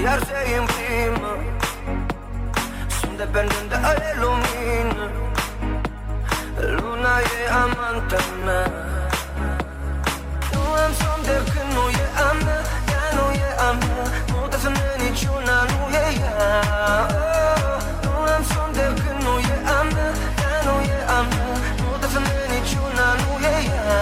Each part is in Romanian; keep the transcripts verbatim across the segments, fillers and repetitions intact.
iar se imprimă. Sunt dependent de ale lumină. Luna e amanta mea. Nu am somn de când nu e a mea. Ea nu e a mea. Nu te semne niciuna, nu e ea. Nu am somn de când nu e a mea. Ea nu e a mea. Nu te semne niciuna, nu e ea.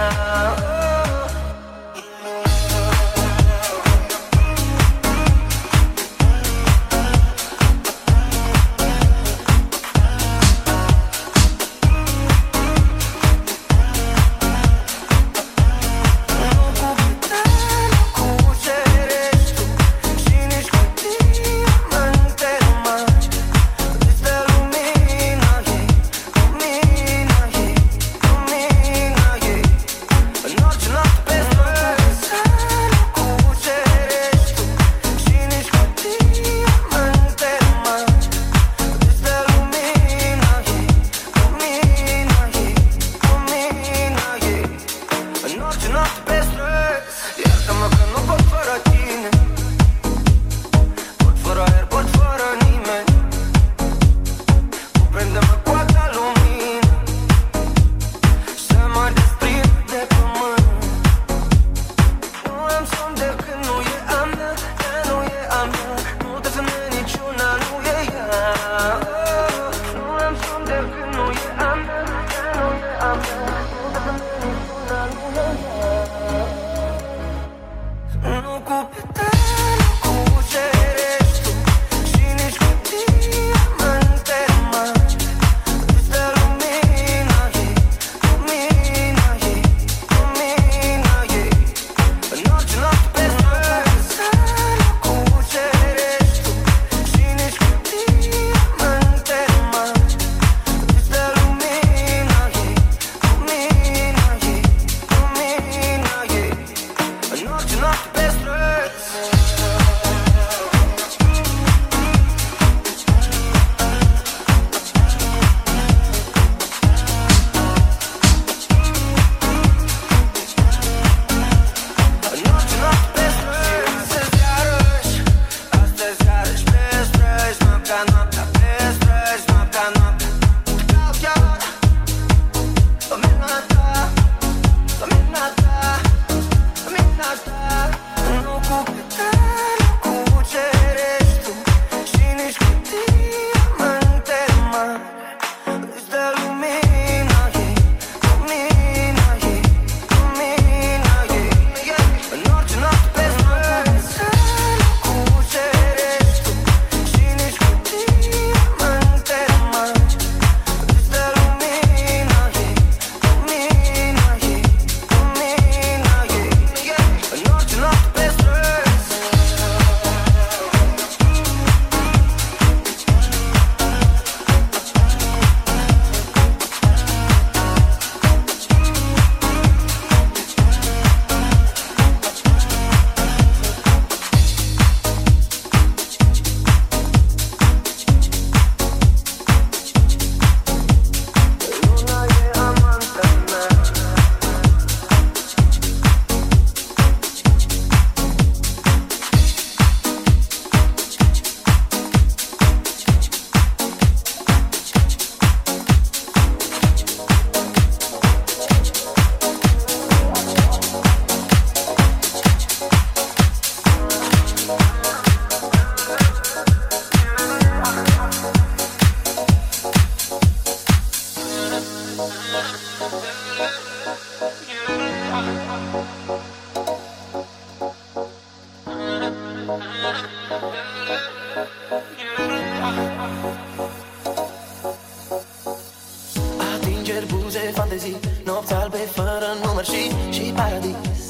Atingeri, buze, fantezii, nopți albe fără număr și, și paradis.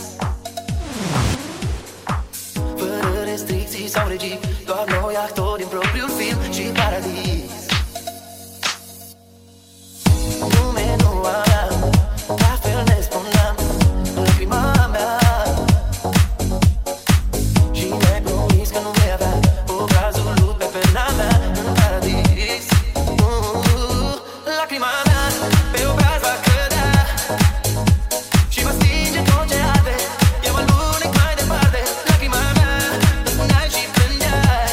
Fără restricții sau regii, doar noi actori în propriul film și paradis. Lume nu aveam, la fel ne spuneam, lacrima mea. Și ne-ai promis că nu vei avea obrazul lui pe pena mea în paradis. uh, Lacrima mea pe obraz va cădea și va stinge tot ce arde. Eu alunec mai departe. Lacrima mea îmi spuneai și plângeai.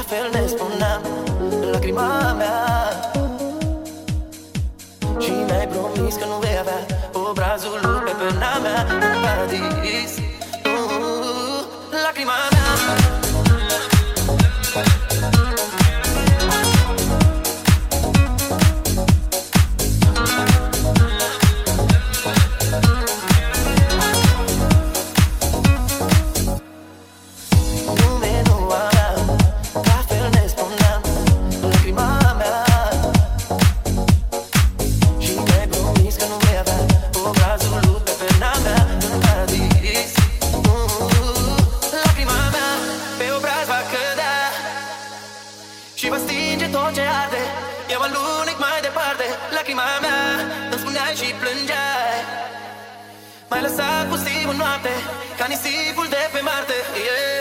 fel ne spuneam, lacrima mea. Și mi-ai promis că nu vei avea obrazul lui pe pena mea în paradis. uh, Lacrima mea. Și va stinge tot ce arde. Eu alunec mai departe. Lacrima mea, îmi spuneai și plângeai. M-ai lăsat pustiu în noapte, ca nisipul de pe Marte, yeah.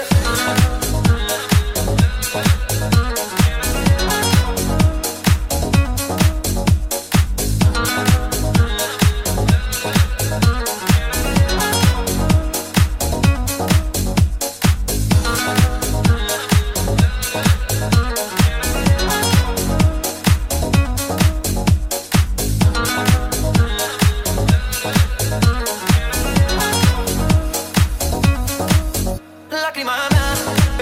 Lacrima mea.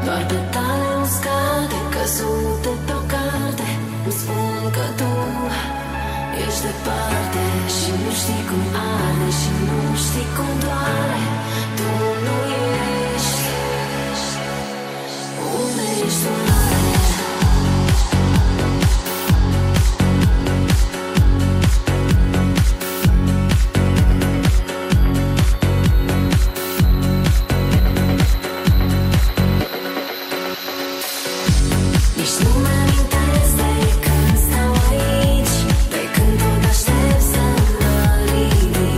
Doar petale uscate căzute pe-o carte îmi spun că tu ești departe și nu știi cum arde și nu știi cum doare. Tu nu ești. Unde ești oare? Când tot aștept să mă ridic.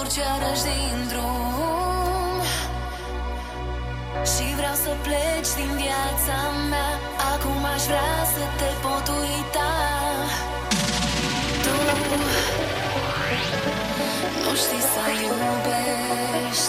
întorci iarăși din drum și vreau să pleci din viața mea. Acum aș vrea să te pot uita. Tu nu știi să iubești.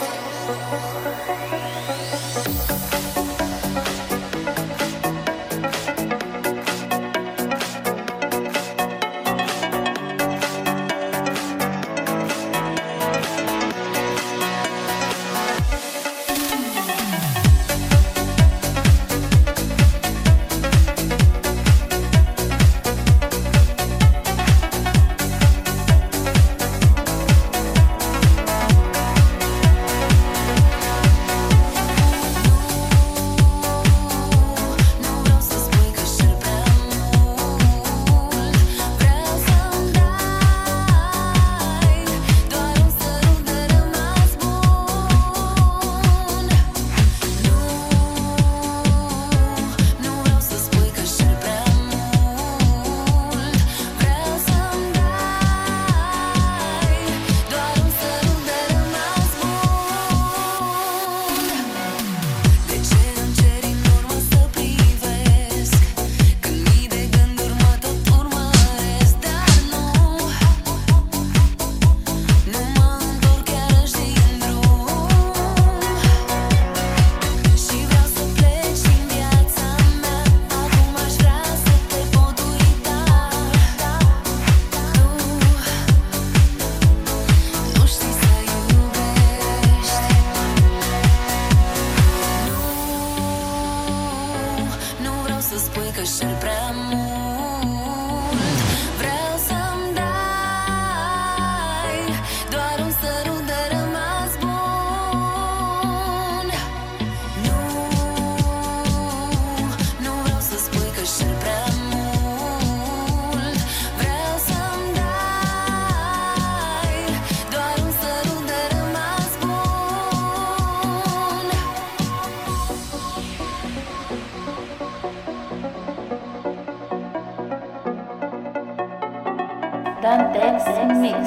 Dantex Mix.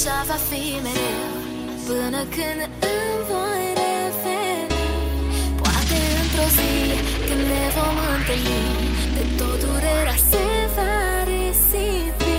Așa va fi mereu, până când îmi voi referi. Poate într-o zi, când ne vom întâlni, de tot durerea se va risipi.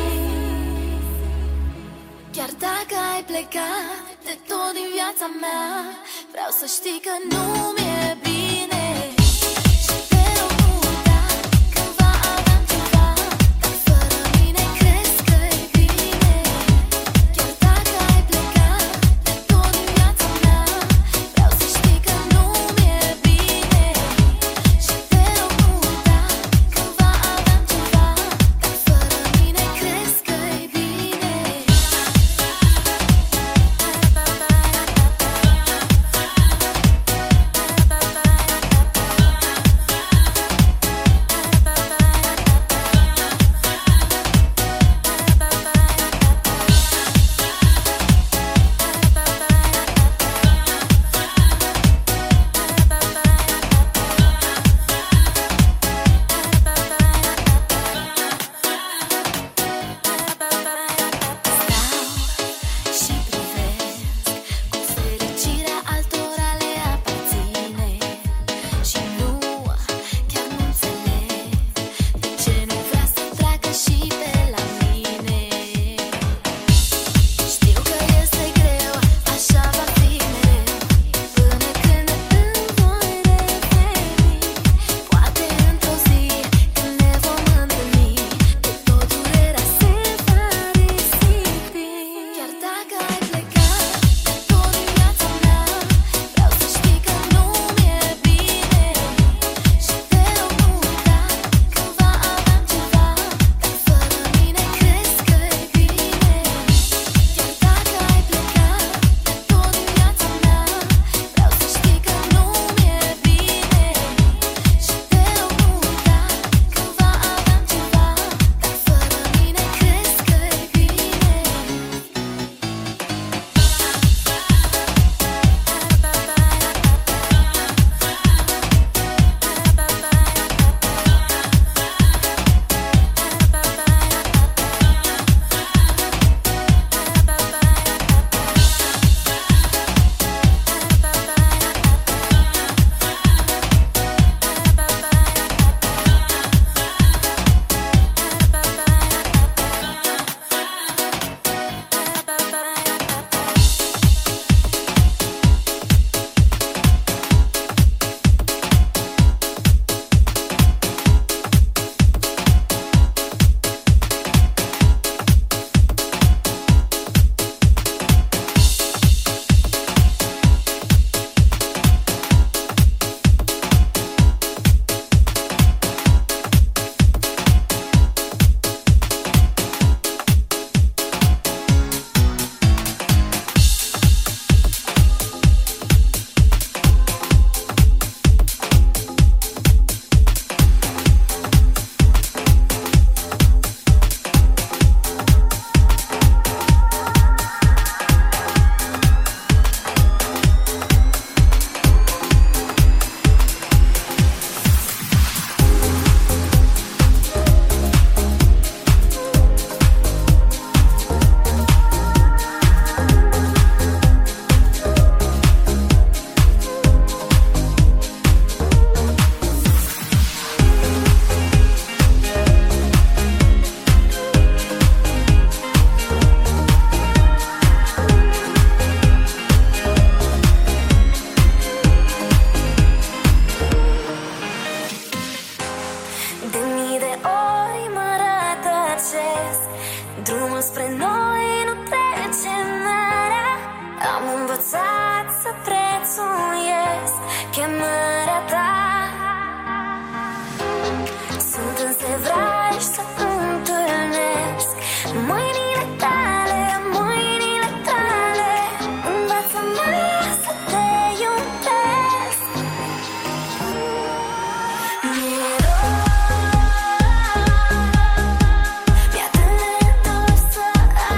Chiar dacă ai plecat de tot din viața mea, vreau să știi că nu mi-e bine. Și te rog nu uita, cândva aveam ceva, dar fără mine crezi că-i bine. Chiar dacă ai plecat de tot din viața mea, vreau să știi că nu mi-e bine. Și te rog nu uita, cândva aveam ceva, dar fără mine crezi că-i bine. Și privesc cum fericirea altora le aparține. Și nu, chiar nu înțeleg de ce nu vrea să treacă și pe la mine. Știu că este greu, așa va fi mereu, până când îmi voi referi. Poate într-o zi, când ne vom întâlni, de tot durerea se va risipi. Chiar dacă ai plecat de tot din viața mea, vreau să știi că nu mi-e bine. Și te rog nu uita, cândva aveam ceva, dar fără mine crezi că-i bine. Chiar dacă ai plecat de tot din viața mea, vreau să știi că nu mi-e bine. Și te rog nu uita, cândva aveam ceva, dar fără mine crezi că-i bine. De mii de ori mă rătăcesc, drumul spre noi nu trece marea. Am învățat să prețuiesc chemarea ta. Sunt însevraj să întâlnesc mâinile tale, mâinile tale. Învață-mă să te iubesc. Mi-e rău, mi-e atât de dor să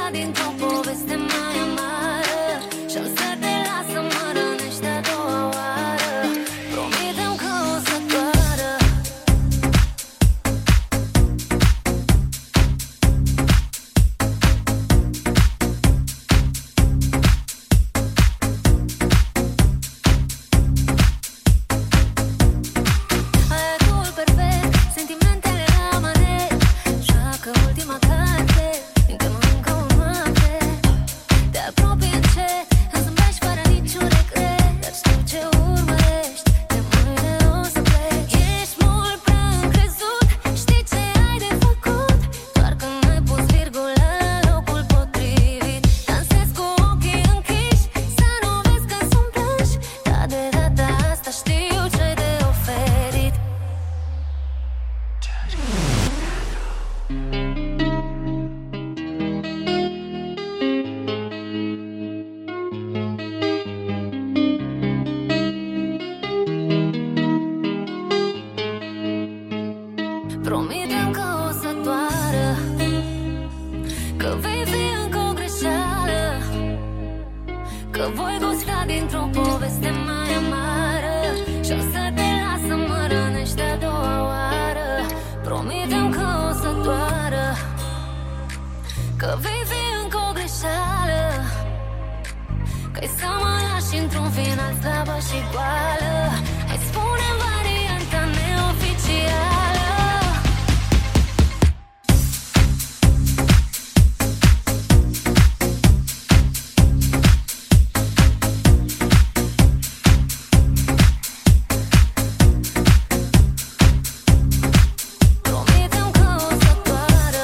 gustat dintr-o poveste mai amară și-am să te las să mă rănești a doua oară. Promitem că o să doară. Aerul perfect, sentimentele la mare, joacă ultima carte, intrăm încă o noapte. Te apropii încet, îmi zâmbești fără niciun regret, dar știu ce urmărești, de mâine o să pleci. Ești mult prea încrezut, știi ce ai de făcut, doar că n-ai pus virgulă la locul potrivit. Dansezi cu ochii închiși, să nu vezi că sunt plânși, dar de data asta știu ce-ai de oferit. Promitem că o să doară, că vei fi încă o greșeală, că voi gusta dintr-o poveste mai amară și-o să te las să mă rănești a doua oară. Promitem că o să doară, că vei fi încă o greșeală, că-i să mă lași într-un final slabă și goală. Hai spune varianta neoficială. Promitem că o să doară,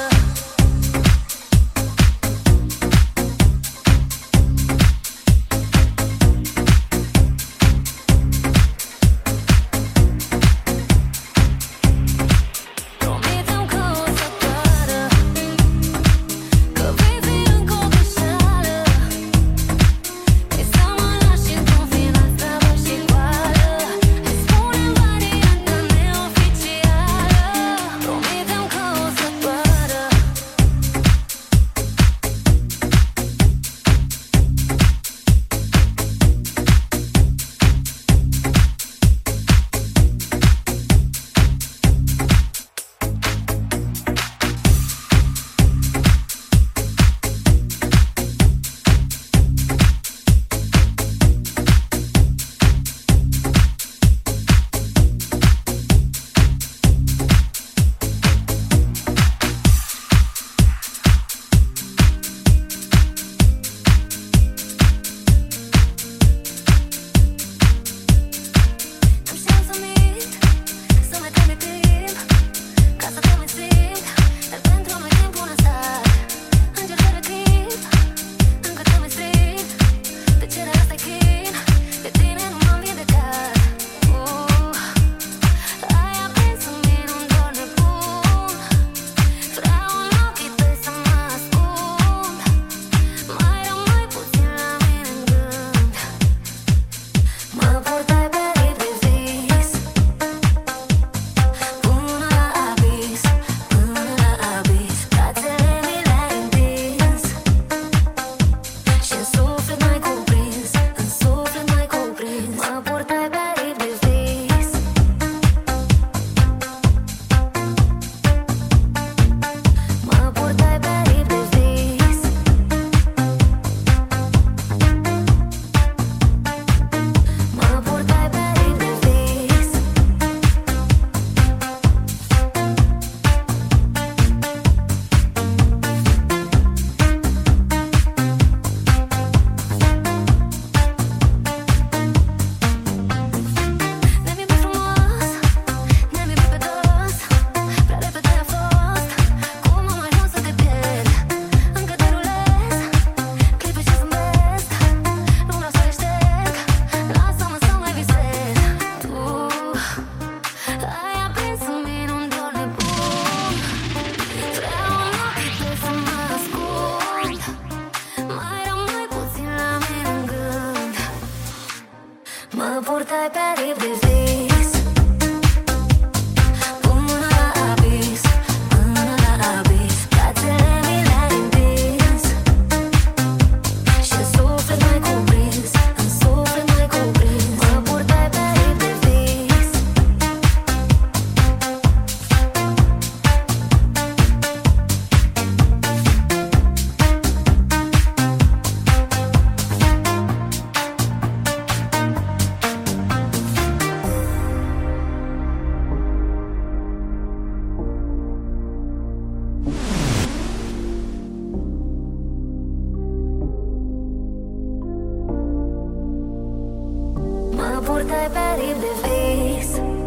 promitem că o să doară, că vei fi încă o greșeală, că-i să mă lași într-un final slabă și goală. Hai spune varianta neoficială. Promitem că o să doară. Am și-am zămit să ne dăm de timp, ca să te mai simt, dar pentru noi timpul n-a stat. Încerc fără chip, încă te mai strict, tăcerea asta-i chin, de tine nu m-am vindecat. Uh, ai aprins în mine un dor nebun, vreau în ochii tăi să mă ascund, mai rămâi puțin la mine în gând. Mă purtai pe rip de vis, până la abis, până la abis. Brațele mi le-ai întins și-n suflet m-ai cuprins, în suflet m-ai cuprins. Mă purtai pe rip de vis, mă purtai pe rip de vis, mă purtai pe rip de vis. Ne-am iubit frumos, ne-am iubit pe dos, prea repede a fost, cum am ajuns să te pierd. Încă te rulez, clipe și zâmbesc, nu vreau să le șterg, lasă-mă să mai visez. Tu ai aprins în mine un dor nebun, vreau în ochii tăi să mă ascund, mai rămâi puțin la mine în gând. Mă purtai pe rip de vis, până la abis, până la abis. Brațele mi le-ai întins purtai periv de vis.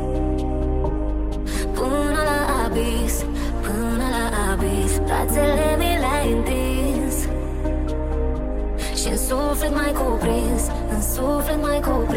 Până la abis, până la abis, brațele mi le-ai întins și în suflet m-ai cuprins, în suflet m-ai cuprins.